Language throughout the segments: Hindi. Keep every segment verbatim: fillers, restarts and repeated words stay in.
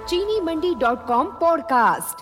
चीनी मंडी डॉट कॉम पॉडकास्ट।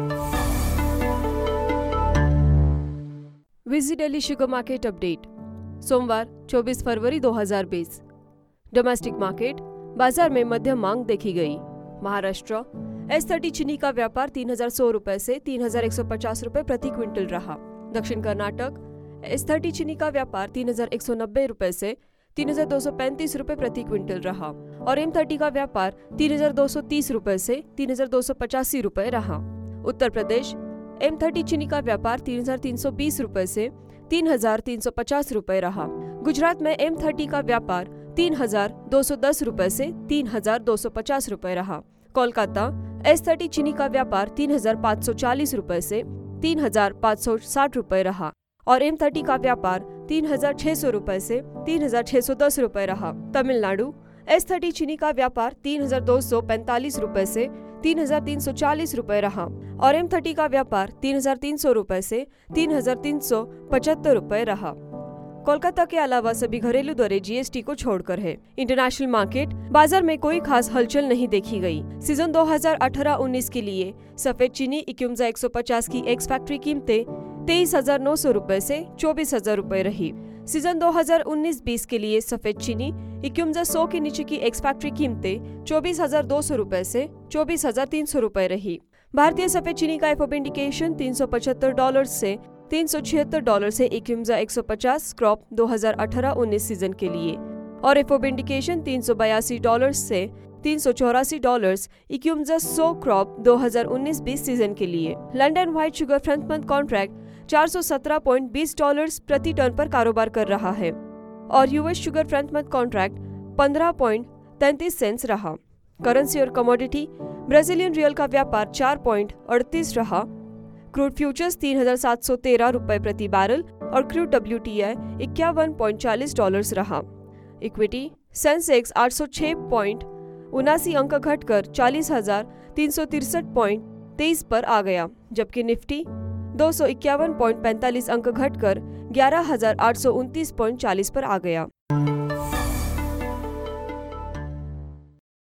विजी दिल्ली शुगर मार्केट अपडेट सोमवार चौबीस फरवरी दो हज़ार बीस। डोमेस्टिक मार्केट बाजार में मध्यम मांग देखी गई। महाराष्ट्र एस थर्टी चीनी का व्यापार तीन हजार सौ रुपए से तीन हजार एक सौ पचास रुपए प्रति क्विंटल रहा। दक्षिण कर्नाटक एस थर्टी चीनी का व्यापार तीन हजार एक सौ नब्बे रुपए से तीन हजार दो सौ पैंतीस रुपए प्रति क्विंटल रहा और एम थर्टी का व्यापार तीन हजार दो सौ तीस रुपए से तीन हजार दो सौ पचासी रुपए रहा। उत्तर प्रदेश एम थर्टी चीनी का व्यापार तीन हजार तीन सौ बीस रुपए से तीन हजार तीन सौ पचास रुपए रहा। गुजरात में एम थर्टी का व्यापार तीन हजार दो सौ दस रुपए से तीन हजार दो सौ पचास रुपए रहा। कोलकाता एस थर्टी चीनी का व्यापार तीन हजार पाँच सौ चालीस रुपए से तीन हजार पाँच सौ साठ रुपए रहा और एम थर्टी का व्यापार तीन हजार छह सौ रुपए से तीन हजार छह सौ दस रुपए रहा। तमिलनाडु एस थर्टी चीनी का व्यापार तीन हजार दो सौ पैंतालीस रुपए से तीन हजार तीन सौ चालीस रुपए रहा और एम थर्टी का व्यापार तीन हजार तीन सौ रुपए से तीन हजार तीन सौ पचहत्तर रुपए रहा। कोलकाता के अलावा सभी घरेलू दरें जीएसटी को छोड़कर है। इंटरनेशनल मार्केट बाजार में कोई खास हलचल नहीं देखी गई। सीजन दो हज़ार अठारह उन्नीस के लिए सफेद चीनी इक्यूम्जा एक सौ पचास की एक्स फैक्ट्री कीमतें तेईस हजार नौ सौ रुपए से चौबीस हजार रुपए रही। सीजन दो हज़ार उन्नीस बीस के लिए सफेद चीनी इक्यूम्जा सौ के नीचे की एक्स फैक्ट्री कीमतें चौबीस हजार दो सौ रुपए से चौबीस हजार तीन सौ रुपए रही। भारतीय सफेद चीनी का एफओपी इंडिकेशन तीन सौ पचहत्तर डॉलर से तीन सौ छिहत्तर डॉलर से इक्यूम्जा एक सौ पचास क्रॉप दो हज़ार अठारह उन्नीस सीजन के लिए और एफओपी इंडिकेशन तीन सौ बयासी डॉलर से तीन सौ चौरासी डॉलर इक्यूम्जा सौ क्रॉप दो हज़ार उन्नीस बीस सीजन के लिए। London white sugar front month contract चार सौ सत्रह पॉइंट बीस डॉलर प्रति टन पर कारोबार कर रहा है और US sugar front month contract पंद्रह पॉइंट तैंतीस सेंट्स रहा। करेंसी और कमोडिटी ब्राजीलियन रियल का व्यापार चार पॉइंट अड़तीस रहा। क्रूड फ्यूचर्स तीन हजार सात सौ तेरह रुपए प्रति बैरल और क्रूड डब्ल्यूटीआई इक्यावन पॉइंट चालीस डॉलर रहा। इक्विटी सेंसेक्स आठ सौ छह पॉइंट उनासी अंक घटकर चालीस हजार तीन सौ तिरसठ पॉइंट तेईस पर आ गया, जबकि निफ्टी दो सौ इक्यावन पॉइंट पैंतालीस अंक घटकर ग्यारह हजार आठ सौ उनतीस पॉइंट चालीस पर आ गया।